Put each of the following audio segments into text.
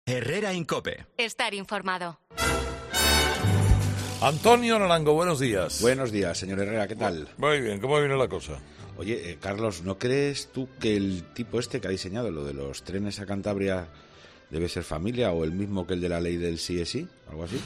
Herrera Incope. Estar informado. Antonio Naranjo, buenos días. Buenos días, señor Herrera, ¿qué tal? Muy bien, ¿cómo viene la cosa? Oye, Carlos, ¿no crees tú que el tipo este que ha diseñado lo de los trenes a Cantabria debe ser familia o el mismo que el de la ley del sí es sí? ¿Algo así?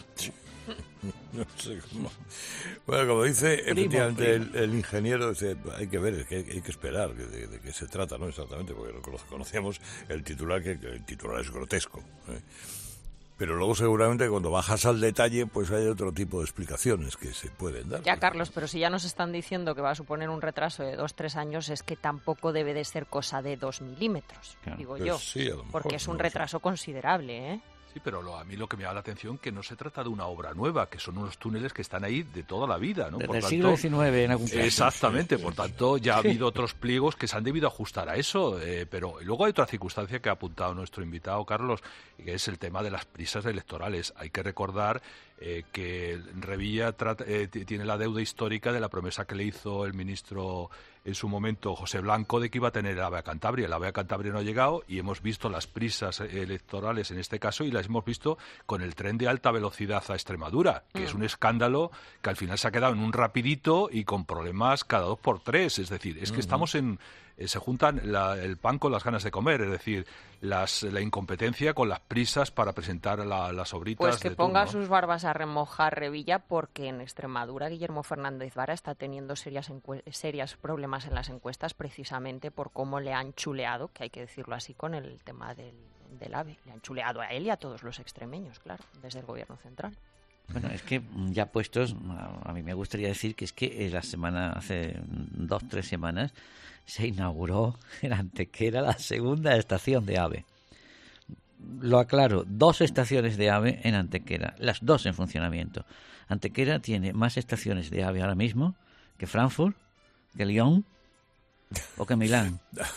No sé cómo. Bueno, como dice, efectivamente, el ingeniero dice, hay que ver, hay que esperar de qué se trata, ¿no? Exactamente, porque conocíamos el titular, que el titular es grotesco, ¿eh? Pero luego seguramente cuando bajas al detalle pues hay otro tipo de explicaciones que se pueden dar. Ya, Carlos, pero si ya nos están diciendo que va a suponer un retraso de 2-3 años, es que tampoco debe de ser cosa de 2 milímetros, claro, digo yo, sí, a lo mejor, porque es un retraso considerable, ¿eh? Sí, pero a mí lo que me llama la atención es que no se trata de una obra nueva, que son unos túneles que están ahí de toda la vida, ¿no? Desde el siglo XIX en algún caso. Exactamente, por tanto ya ha habido otros pliegos que se han debido ajustar a eso, pero luego hay otra circunstancia que ha apuntado nuestro invitado, Carlos, que es el tema de las prisas electorales. Hay que recordar que Revilla tiene la deuda histórica de la promesa que le hizo el ministro en su momento, José Blanco, de que iba a tener el AVE a Cantabria. El AVE a Cantabria no ha llegado y hemos visto las prisas electorales en este caso y las hemos visto con el tren de alta velocidad a Extremadura, que es un escándalo que al final se ha quedado en un rapidito y con problemas cada 2x3. Es decir, es que estamos en... se juntan el pan con las ganas de comer, es decir, la incompetencia con las prisas para presentar las obritas. Pues que ponga sus barbas a remojar, Revilla, porque en Extremadura Guillermo Fernández Vara está teniendo serios problemas en las encuestas precisamente por cómo le han chuleado, que hay que decirlo así, con el tema del AVE. Le han chuleado a él y a todos los extremeños, claro, desde el gobierno central. Bueno, es que ya puestos, a mí me gustaría decir que es que hace 2-3 semanas, se inauguró en Antequera la segunda estación de AVE. Lo aclaro, 2 estaciones de AVE en Antequera, las 2 en funcionamiento. Antequera tiene más estaciones de AVE ahora mismo que Frankfurt, que Lyon o que Milán.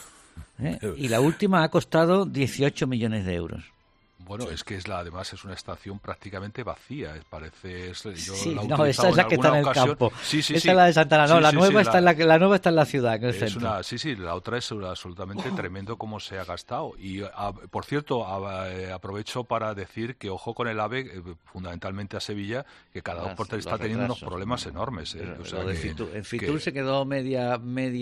Y la última ha costado 18 millones de euros. Bueno, es que además es una estación prácticamente vacía, parece. Esa es la que está en el campo. Sí, esa es la de Santana. No, la nueva está en la ciudad, en el centro. La otra es absolutamente tremendo cómo se ha gastado. Y por cierto, aprovecho para decir que ojo con el AVE, fundamentalmente a Sevilla, que cada 2x3 está teniendo unos problemas enormes. En Fitur se quedó media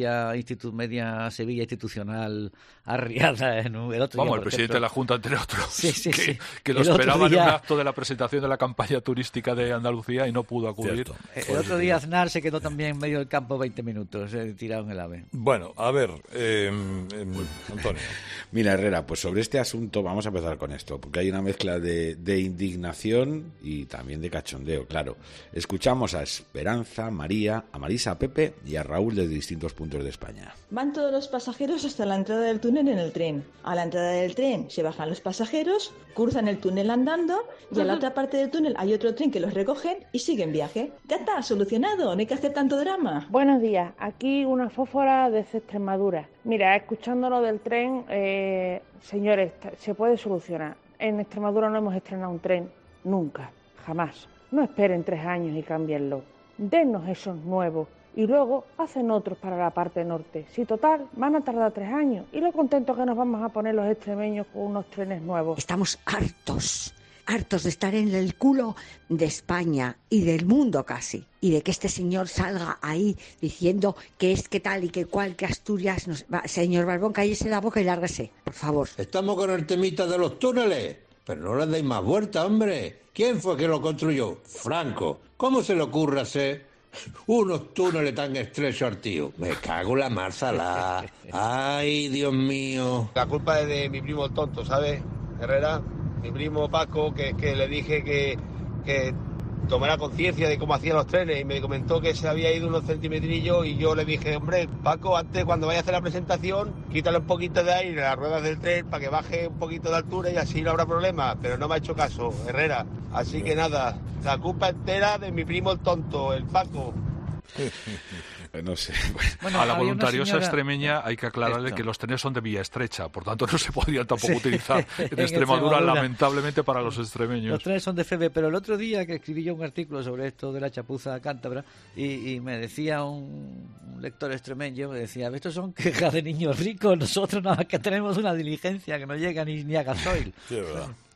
Sevilla institucional arriada en el otro día. Vamos, el presidente de la Junta, entre otros. Sí. Que lo esperaba en un acto de la presentación de la campaña turística de Andalucía y no pudo acudir. El otro día Aznar se quedó también en medio del campo 20 minutos tirado en el AVE. Bueno, a ver, Antonio. Mira, Herrera, pues sobre este asunto vamos a empezar con esto, porque hay una mezcla de indignación y también de cachondeo, claro. Escuchamos a Esperanza, María, a Marisa, a Pepe y a Raúl de distintos puntos de España. Van todos los pasajeros hasta la entrada del túnel en el tren. A la entrada del tren se bajan los pasajeros, cruzan el túnel andando y a la otra parte del túnel hay otro tren que los recoge y siguen viaje. Ya está, solucionado, no hay que hacer tanto drama. Buenos días, aquí una fósfora desde Extremadura. Mira, escuchando lo del tren, señores, se puede solucionar. En Extremadura no hemos estrenado un tren, nunca, jamás. No esperen 3 años y cámbienlo. Dennos esos nuevos. Y luego hacen otros para la parte norte. Si total, van a tardar 3 años. Y lo contentos que nos vamos a poner los extremeños con unos trenes nuevos. Estamos hartos de estar en el culo de España y del mundo casi. Y de que este señor salga ahí diciendo que es que tal y que cual, que Asturias... Señor Barbón, cállese la boca y lárguese, por favor. Estamos con el temita de los túneles. Pero no le deis más vuelta, hombre. ¿Quién fue que lo construyó? Franco. ¿Cómo se le ocurre hacer unos túneles tan estrechos al tío? Me cago en la marzala. Ay, Dios mío. La culpa es de mi primo el tonto, ¿sabes, Herrera? Mi primo Paco, que le dije que tomara conciencia de cómo hacía los trenes y me comentó que se había ido unos centimetrillos y yo le dije, hombre, Paco, antes cuando vaya a hacer la presentación, quítale un poquito de aire a las ruedas del tren para que baje un poquito de altura y así no habrá problema, pero no me ha hecho caso, Herrera. Así que nada, la culpa entera de mi primo el tonto, el Paco. No sé. Bueno, a la voluntariosa extremeña hay que aclararle que los trenes son de vía estrecha, por tanto no se podrían tampoco utilizar en Extremadura, lamentablemente, para los extremeños. Los trenes son de FB, pero el otro día que escribí yo un artículo sobre esto de la chapuza cántabra y me decía un lector extremeño, me decía, estos son quejas de niños ricos, nosotros nada más que tenemos una diligencia que no llega ni a gasoil. Sí, verdad.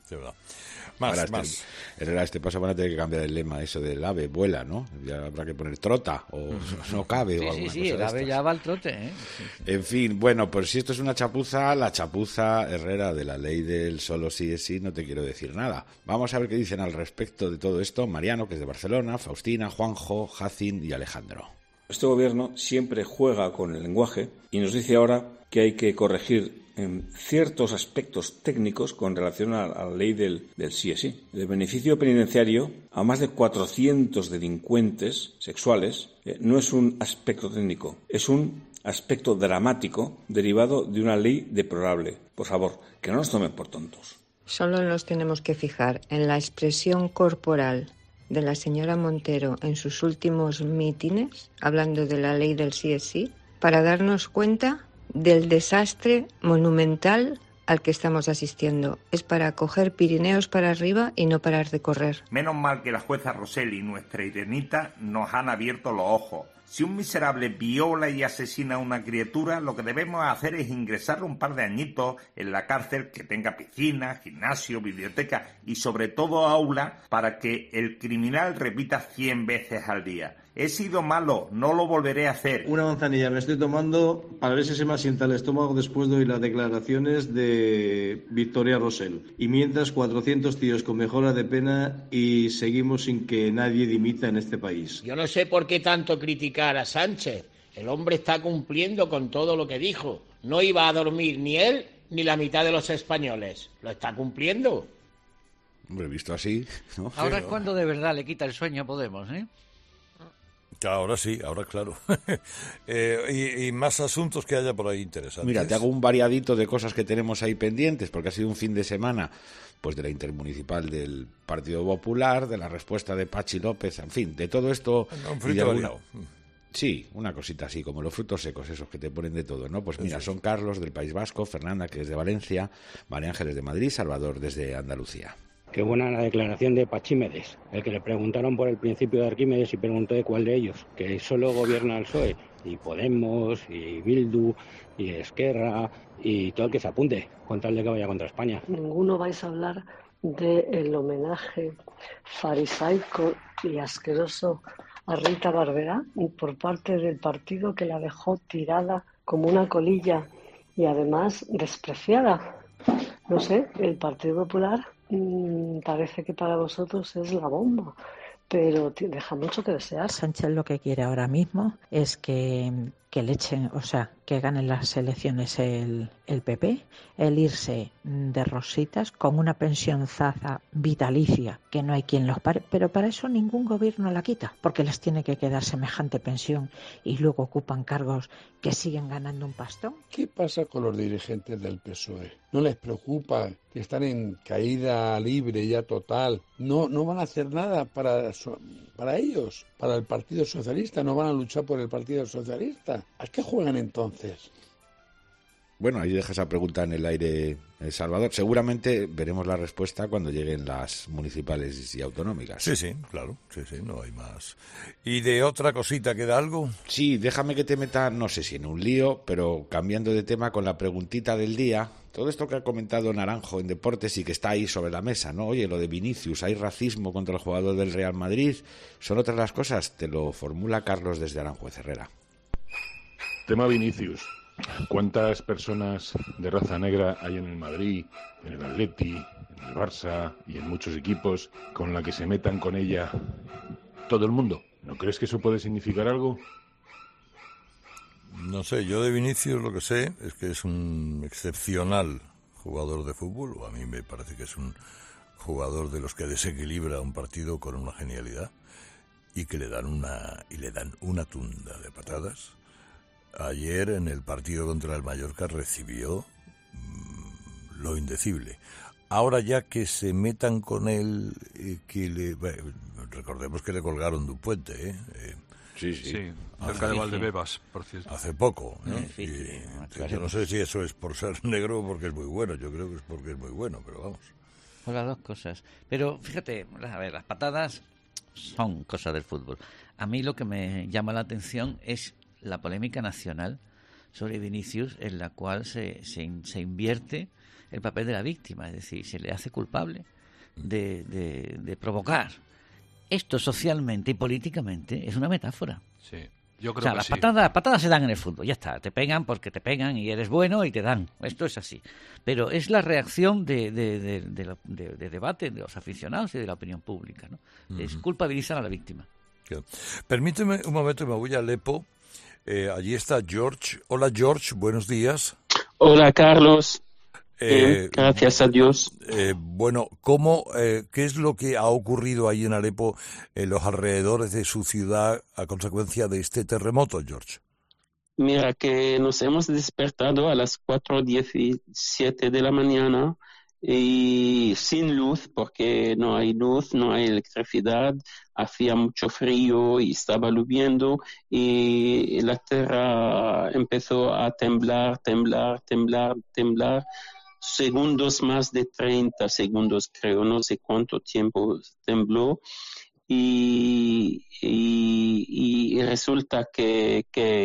de verdad. Más. Herrera, este paso van a tener que cambiar el lema, eso del ave, vuela, ¿no? Ya habrá que poner trota, o no cabe, o alguna cosa. Sí, el ave ya va al trote, ¿eh? En fin, bueno, pues si esto es una chapuza, la chapuza, Herrera, de la ley del solo sí es sí, no te quiero decir nada. Vamos a ver qué dicen al respecto de todo esto Mariano, que es de Barcelona, Faustina, Juanjo, Jacin y Alejandro. Este gobierno siempre juega con el lenguaje y nos dice ahora que hay que corregir en ciertos aspectos técnicos con relación a la ley del sí es sí. El beneficio penitenciario a más de 400 delincuentes sexuales no es un aspecto técnico, es un aspecto dramático derivado de una ley deplorable. Por favor, que no nos tomen por tontos. Solo nos tenemos que fijar en la expresión corporal de la señora Montero en sus últimos mítines, hablando de la ley del sí es sí, para darnos cuenta del desastre monumental al que estamos asistiendo. Es para coger Pirineos para arriba y no parar de correr. Menos mal que la jueza Rosselli, nuestra Irenita, nos han abierto los ojos. Si un miserable viola y asesina a una criatura, lo que debemos hacer es ingresarle un par de añitos en la cárcel que tenga piscina, gimnasio, biblioteca y sobre todo aula para que el criminal repita 100 veces al día. He sido malo, no lo volveré a hacer. Una manzanilla me estoy tomando para ver si se me asienta el estómago después de oír las declaraciones de Victoria Rosell. Y mientras 400 tíos con mejora de pena y seguimos sin que nadie dimita en este país. Yo no sé por qué tanto criticar a Sánchez. El hombre está cumpliendo con todo lo que dijo. No iba a dormir ni él ni la mitad de los españoles. Lo está cumpliendo. Hombre, visto así, ¿no? Ahora es cuando de verdad le quita el sueño a Podemos, ¿eh? Ahora sí, ahora claro. Y más asuntos que haya por ahí interesantes. Mira, te hago un variadito de cosas que tenemos ahí pendientes, porque ha sido un fin de semana pues de la intermunicipal del Partido Popular, de la respuesta de Pachi López, en fin, de todo esto. Un frito variado. Sí, una cosita así, como los frutos secos esos que te ponen de todo, ¿no? Pues mira, son Carlos del País Vasco, Fernanda, que es de Valencia, María Ángeles de Madrid, Salvador desde Andalucía. Qué buena la declaración de Pachímedes, el que le preguntaron por el principio de Arquímedes y preguntó de cuál de ellos, que solo gobierna el PSOE, y Podemos, y Bildu, y Esquerra, y todo el que se apunte, con tal de que vaya contra España. Ninguno vais a hablar del homenaje farisaico y asqueroso a Rita Barberá por parte del partido que la dejó tirada como una colilla y además despreciada. No sé, el Partido Popular parece que para vosotros es la bomba, pero deja mucho que desear. Sánchez lo que quiere ahora mismo es que le echen, o sea, que ganen las elecciones el PP, el irse de rositas con una pensión zaza vitalicia que no hay quien los pare, pero para eso ningún gobierno la quita, porque les tiene que quedar semejante pensión y luego ocupan cargos que siguen ganando un pastón. ¿Qué pasa con los dirigentes del PSOE? ¿No les preocupa que están en caída libre ya total? No van a hacer nada para ellos, para el Partido Socialista, no van a luchar por el Partido Socialista. ¿A qué juegan entonces? Bueno, ahí deja esa pregunta en el aire, Salvador. Seguramente veremos la respuesta cuando lleguen las municipales y autonómicas. Sí, claro, sí, no hay más. ¿Y de otra cosita queda algo? Sí, déjame que te meta, no sé si en un lío, pero cambiando de tema con la preguntita del día. Todo esto que ha comentado Naranjo en deportes y que está ahí sobre la mesa, ¿no? Oye, lo de Vinicius, hay racismo contra el jugador del Real Madrid, ¿son otras las cosas? Te lo formula Carlos desde Aranjuez, Herrera. Tema Vinicius. ¿Cuántas personas de raza negra hay en el Madrid, en el Atleti, en el Barça y en muchos equipos con la que se metan con ella todo el mundo? ¿No crees que eso puede significar algo? No sé, yo de Vinicius lo que sé es que es un excepcional jugador de fútbol, o a mí me parece que es un jugador de los que desequilibra un partido con una genialidad y que le dan una tunda de patadas. Ayer en el partido contra el Mallorca recibió lo indecible. Ahora ya que se metan con él, recordemos que le colgaron de un puente, Sí, cerca de Valdebebas, por cierto. Hace poco, yo no sé si eso es por ser negro o porque es muy bueno, yo creo que es porque es muy bueno, pero vamos. Pues las dos cosas. Pero fíjate, a ver, las patadas son cosas del fútbol. A mí lo que me llama la atención es la polémica nacional sobre Vinicius, en la cual se invierte el papel de la víctima, es decir, se le hace culpable de provocar. Esto socialmente y políticamente es una metáfora. Sí, yo creo o sea, que las sí. patadas se dan en el fútbol, ya está, te pegan porque te pegan y eres bueno y te dan, esto es así. Pero es la reacción de debate de los aficionados y de la opinión pública, ¿no? Es culpabilizar a la víctima. Permíteme un momento, me voy a Alepo. Allí está George. Hola George, buenos días. Hola Carlos. Gracias a Dios. Bueno, ¿qué es lo que ha ocurrido ahí en Alepo, en los alrededores de su ciudad, a consecuencia de este terremoto, George? Mira, que nos hemos despertado a las 4:17 de la mañana y sin luz, porque no hay luz, no hay electricidad, hacía mucho frío y estaba lloviendo y la tierra empezó a temblar, segundos, más de 30 segundos creo, no sé cuánto tiempo tembló y resulta que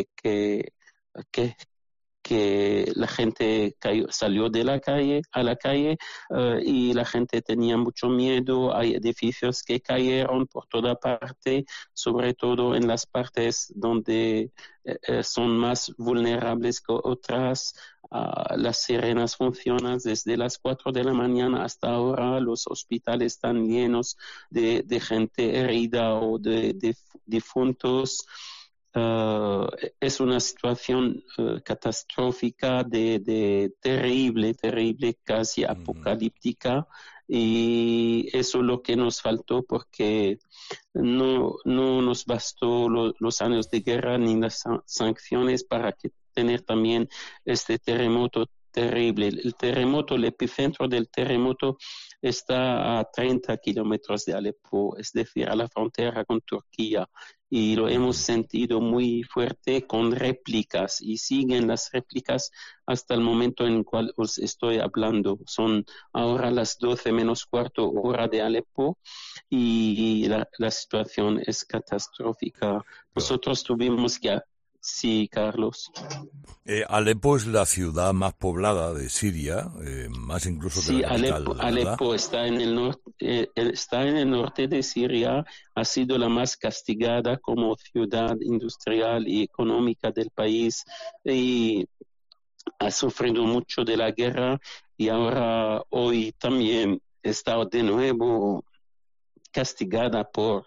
la gente salió de la calle a la calle y la gente tenía mucho miedo. Hay edificios que cayeron por toda parte, sobre todo en las partes donde son más vulnerables que otras. Las sirenas funcionan desde las 4 de la mañana hasta ahora. Los hospitales están llenos de gente herida o de difuntos. Es una situación catastrófica, terrible, casi apocalíptica, y eso es lo que nos faltó porque no nos bastó los años de guerra ni las sanciones para tener también este terremoto terrible. El epicentro del terremoto está a 30 kilómetros de Alepo, es decir, a la frontera con Turquía, y lo hemos sentido muy fuerte con réplicas, y siguen las réplicas hasta el momento en el cual os estoy hablando. Son ahora las 12 menos cuarto hora de Alepo, y la situación es catastrófica. Nosotros tuvimos que... Sí, Carlos. Alepo es la ciudad más poblada de Siria, más incluso que la capital. Sí, Alepo está en el norte de Siria, ha sido la más castigada como ciudad industrial y económica del país y ha sufrido mucho de la guerra, y ahora hoy también está de nuevo castigada por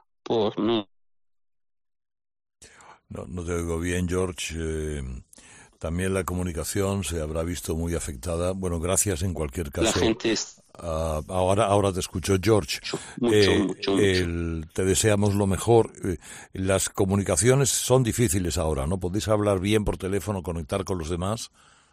No te oigo bien, George. También la comunicación se habrá visto muy afectada. Bueno, gracias en cualquier caso. La gente ahora te escucho, George. Mucho. Te deseamos lo mejor. Las comunicaciones son difíciles ahora, ¿no? ¿Podéis hablar bien por teléfono, conectar con los demás?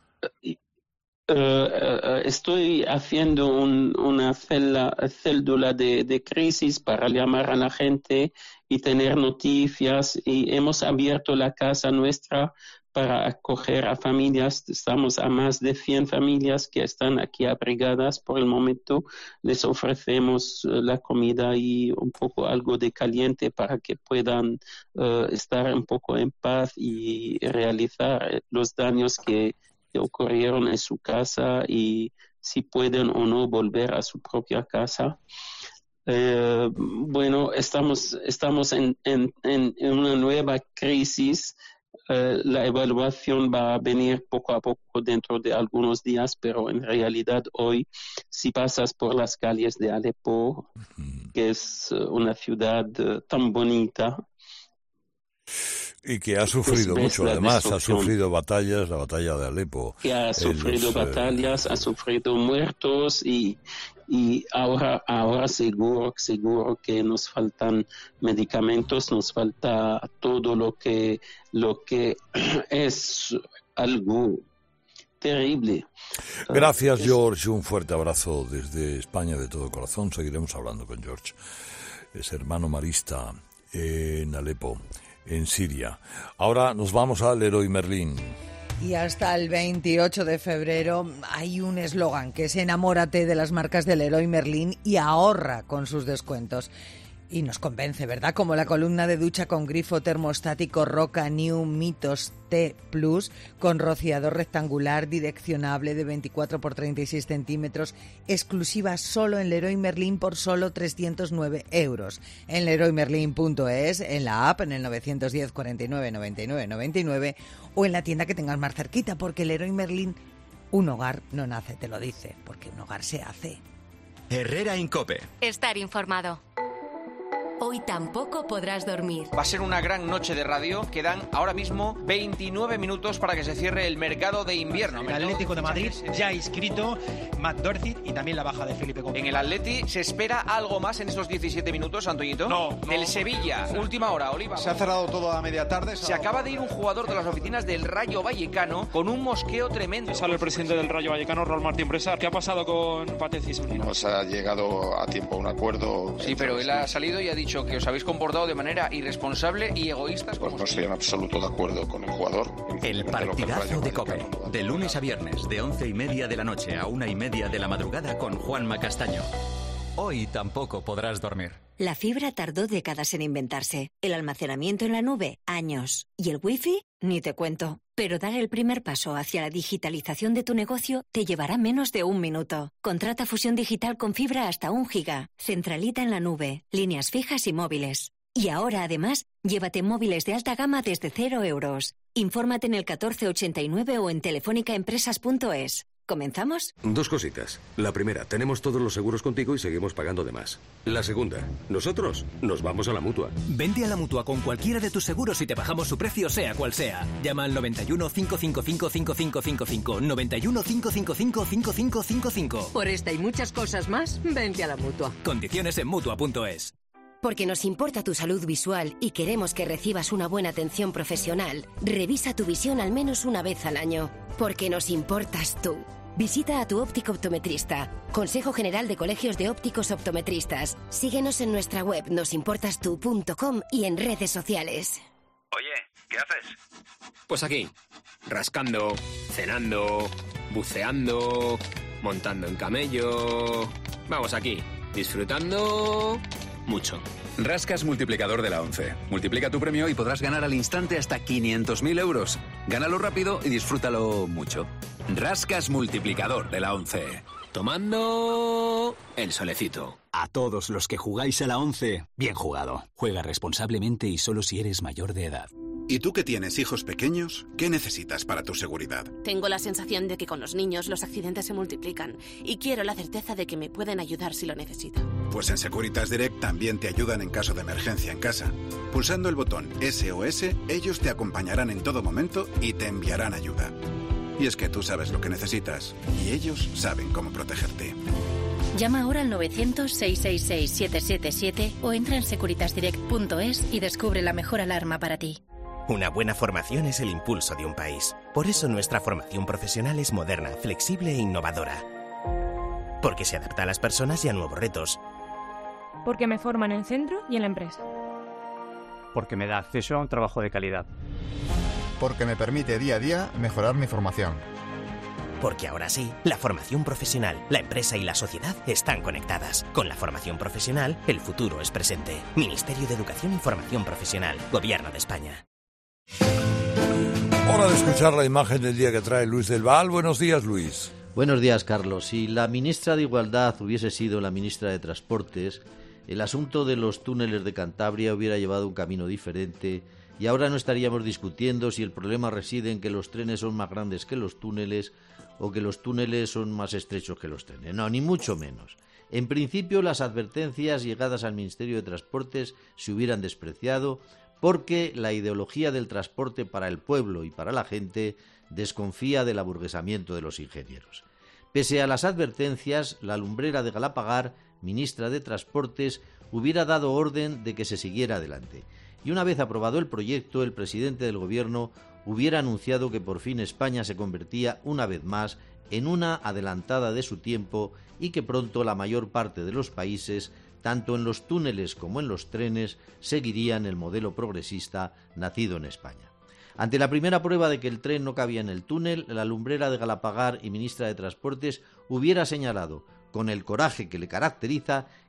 Estoy haciendo una cédula de crisis para llamar a la gente y tener noticias, y hemos abierto la casa nuestra para acoger a familias. Estamos a más de 100 familias que están aquí abrigadas por el momento. Les ofrecemos la comida y un poco algo de caliente para que puedan estar un poco en paz y realizar los daños que ocurrieron en su casa, y si pueden o no volver a su propia casa. Bueno, estamos en una nueva crisis. La evaluación va a venir poco a poco dentro de algunos días, pero en realidad hoy, si pasas por las calles de Alepo, que es una ciudad tan bonita, y que ha sufrido mucho, además, ha sufrido batallas, la batalla de Alepo. Que ha sufrido batallas, ha sufrido muertos, y ahora seguro que nos faltan medicamentos, nos falta todo lo que es algo terrible. Gracias, George. Un fuerte abrazo desde España de todo corazón. Seguiremos hablando con George. Es hermano marista en Alepo, en Siria. Ahora nos vamos al Leroy Merlin. Y hasta el 28 de febrero hay un eslogan que es: enamórate de las marcas del Leroy Merlin y ahorra con sus descuentos. Y nos convence, ¿verdad? Como la columna de ducha con grifo termostático Roca New Mitos T Plus, con rociador rectangular direccionable de 24 por 36 centímetros, exclusiva solo en Leroy Merlin por solo 309 euros. En leroymerlin.es, en la app, en el 910 49 99 99 o en la tienda que tengas más cerquita, porque Leroy Merlin, un hogar no nace, te lo dice, porque un hogar se hace. Herrera en COPE. Estar informado. Hoy tampoco podrás dormir. Va a ser una gran noche de radio. Quedan ahora mismo 29 minutos para que se cierre el mercado de invierno. El Atlético de Madrid ya ha inscrito Matt Dorcet y también la baja de Felipe Coutinho. En el Atleti se espera algo más en estos 17 minutos, Antoñito. No. Del Sevilla, última hora, Oliva. Se ha cerrado todo a media tarde. Se acaba de ir un jugador de las oficinas del Rayo Vallecano con un mosqueo tremendo. Sale el presidente del Rayo Vallecano, Raúl Martín Bresar. ¿Qué ha pasado con Patricio Cisneros? No se ha llegado a tiempo a un acuerdo. Sí, pero él ha salido y ha dicho que os habéis comportado de manera irresponsable y egoístas. Pues no estoy en absoluto de acuerdo con el jugador. El partidazo de COPE. De lunes a viernes, de 11:30 de la noche a 1:30 de la madrugada con Juanma Castaño. Hoy tampoco podrás dormir. La fibra tardó décadas en inventarse. El almacenamiento en la nube, años. Y el wifi, ni te cuento. Pero dar el primer paso hacia la digitalización de tu negocio te llevará menos de 1 minuto. Contrata fusión digital con fibra hasta 1 giga. Centralita en la nube. Líneas fijas y móviles. Y ahora, además, llévate móviles de alta gama desde 0 euros. Infórmate en el 1489 o en telefónicaempresas.es. ¿Comenzamos? 2 cositas. La primera, tenemos todos los seguros contigo y seguimos pagando de más. La segunda, nosotros nos vamos a la Mutua. Vente a la Mutua con cualquiera de tus seguros y te bajamos su precio sea cual sea. Llama al 91 555 5555. 91 555 5555. Por esta y muchas cosas más, vente a la Mutua. Condiciones en Mutua.es. Porque nos importa tu salud visual y queremos que recibas una buena atención profesional, revisa tu visión al menos una vez al año. Porque nos importas tú. Visita a tu óptico optometrista. Consejo General de Colegios de Ópticos Optometristas. Síguenos en nuestra web nosimportastu.com y en redes sociales. Oye, ¿qué haces? Pues aquí, rascando, cenando, buceando, montando en camello. Vamos aquí, disfrutando mucho. Rascas multiplicador de la ONCE. Multiplica tu premio y podrás ganar al instante hasta 500.000 euros. Gánalo rápido y disfrútalo mucho. Rascas multiplicador de la ONCE. Tomando el solecito. A todos los que jugáis a la ONCE, bien jugado. Juega responsablemente y solo si eres mayor de edad. ¿Y tú que tienes hijos pequeños? ¿Qué necesitas para tu seguridad? Tengo la sensación de que con los niños los accidentes se multiplican y quiero la certeza de que me pueden ayudar si lo necesito. Pues en Securitas Direct también te ayudan en caso de emergencia en casa. Pulsando el botón SOS, ellos te acompañarán en todo momento y te enviarán ayuda. Y es que tú sabes lo que necesitas y ellos saben cómo protegerte. Llama ahora al 900-666-777 o entra en securitasdirect.es y descubre la mejor alarma para ti. Una buena formación es el impulso de un país. Por eso nuestra formación profesional es moderna, flexible e innovadora. Porque se adapta a las personas y a nuevos retos. Porque me forma en el centro y en la empresa. Porque me da acceso a un trabajo de calidad. Porque me permite día a día mejorar mi formación. Porque ahora sí, la formación profesional, la empresa y la sociedad están conectadas. Con la formación profesional, el futuro es presente. Ministerio de Educación y Formación Profesional, Gobierno de España. Hora de escuchar la imagen del día que trae Luis del Val. Buenos días, Luis. Buenos días, Carlos. Si la ministra de Igualdad hubiese sido la ministra de Transportes, el asunto de los túneles de Cantabria hubiera llevado un camino diferente y ahora no estaríamos discutiendo si el problema reside en que los trenes son más grandes que los túneles o que los túneles son más estrechos que los trenes. No, ni mucho menos. En principio, las advertencias llegadas al Ministerio de Transportes se hubieran despreciado porque la ideología del transporte para el pueblo y para la gente desconfía del aburguesamiento de los ingenieros. Pese a las advertencias, la lumbrera de Galapagar, ministra de Transportes, hubiera dado orden de que se siguiera adelante. Y una vez aprobado el proyecto, el presidente del Gobierno hubiera anunciado que por fin España se convertía una vez más en una adelantada de su tiempo y que pronto la mayor parte de los países, tanto en los túneles como en los trenes, seguirían el modelo progresista nacido en España. Ante la primera prueba de que el tren no cabía en el túnel, la lumbrera de Galapagar y ministra de Transportes hubiera señalado, con el coraje que le caracteriza,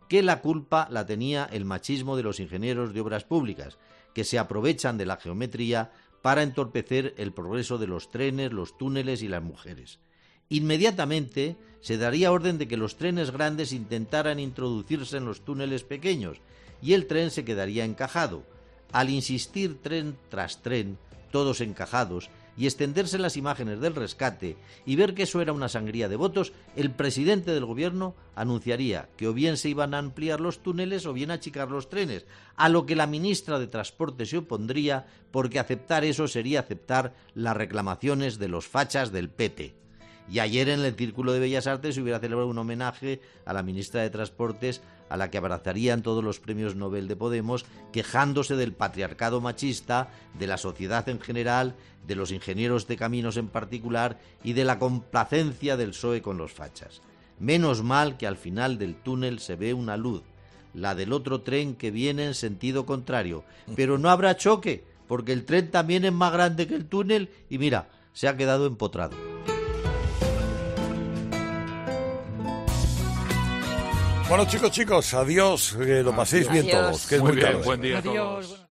que la culpa la tenía el machismo de los ingenieros de obras públicas, que se aprovechan de la geometría para entorpecer el progreso de los trenes, los túneles y las mujeres. Inmediatamente se daría orden de que los trenes grandes intentaran introducirse en los túneles pequeños y el tren se quedaría encajado. Al insistir tren tras tren, todos encajados, y extenderse las imágenes del rescate y ver que eso era una sangría de votos, el presidente del gobierno anunciaría que o bien se iban a ampliar los túneles o bien a achicar los trenes, a lo que la ministra de Transporte se opondría porque aceptar eso sería aceptar las reclamaciones de los fachas del PT. Y ayer en el Círculo de Bellas Artes se hubiera celebrado un homenaje a la ministra de Transportes, a la que abrazarían todos los premios Nobel de Podemos, quejándose del patriarcado machista, de la sociedad en general, de los ingenieros de caminos en particular y de la complacencia del PSOE con los fachas. Menos mal que al final del túnel se ve una luz, la del otro tren que viene en sentido contrario, pero no habrá choque, porque el tren también es más grande que el túnel y mira, se ha quedado empotrado. Bueno, chicos, adiós, que lo paséis bien todos. Que es muy tarde. Buen día a todos.